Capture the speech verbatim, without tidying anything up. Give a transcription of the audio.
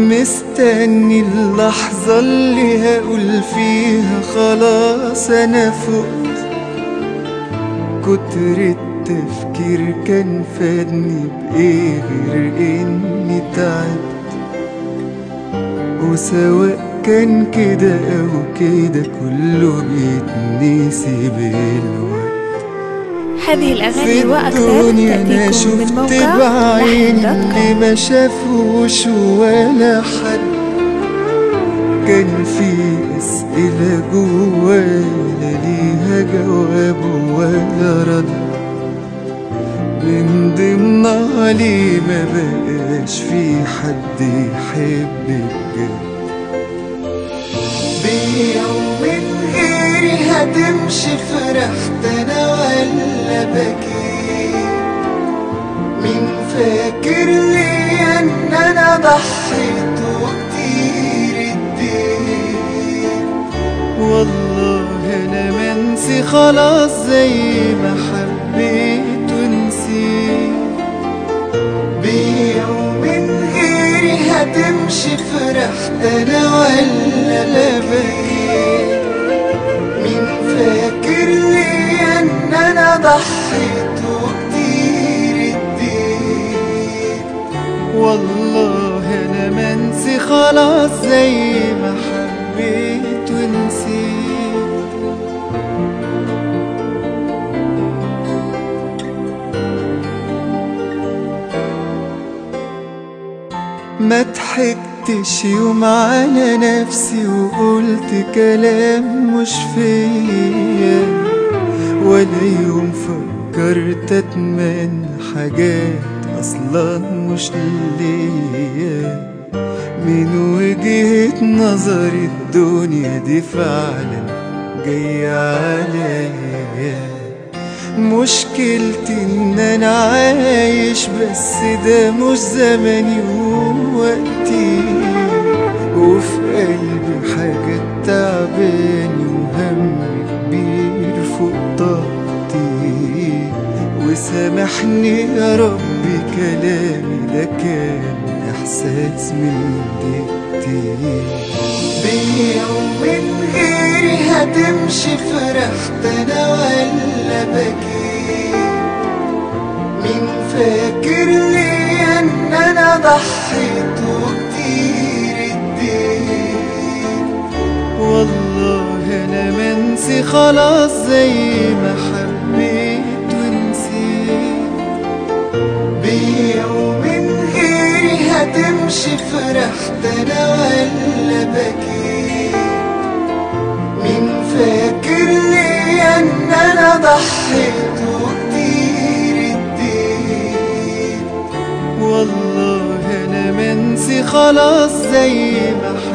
مستني اللحظة اللي هقول فيها خلاص أنا فقت. كتر التفكير كان فادني بإيه غير إني تعبت، وسواء كان كده أو كده كله بيتنسي بالوقت. هذه الأغاني وأكثر تأتيكم من موقع بعيني لحن دوت كوم. اللي ما شافوش ولا حد، كان في أسئلة جوايا لا ليها جواب ولا رد. من ضمنها ليه ما بقاش في حد يحب بجد. بيا ومن غيري هتمشي فرحت أنا ولا بكيت؟ مين فاكر لي إن أنا ضحيت وكتير اديت؟ والله أنا منسي خلاص زي ما حبيت ونسيت. بيا ومن غيري هتمشي فرحت أنا ولا بكيت؟ مين فاكر لي إن أنا ضحيت وكتير اديت؟ والله أنا منسي خلاص زي ما حبيت ونسيت. ما ضحكتش يوم على نفسي وقلت كلام مش فيا، ولا يوم فكرت اتمنى حاجات اصلا مش ليا. من وجهة نظري الدنيا دي فعلا جاية عليا. مشكلتي ان انا عايش بس ده مش زماني ووقتي، وفي قلبي حاجات تعباني وهم كبير فوق طاقتي. وسامحني يا ربي كلامي ده كان احساس من دقتي. بيا ومن غيري هتمشي فرحت انا ولا بكيت؟ مين فاكر لي ان انا ضحيت وكتير اديت؟ والله انا منسي خلاص زي ما حبيت ونسيت. بيا ومن غيري هتمشي فرحت انا ولا بكيت؟ مين فاكر لي ان انا ضحيت وكتير اديت؟ والله انا منسي خلاص زي ما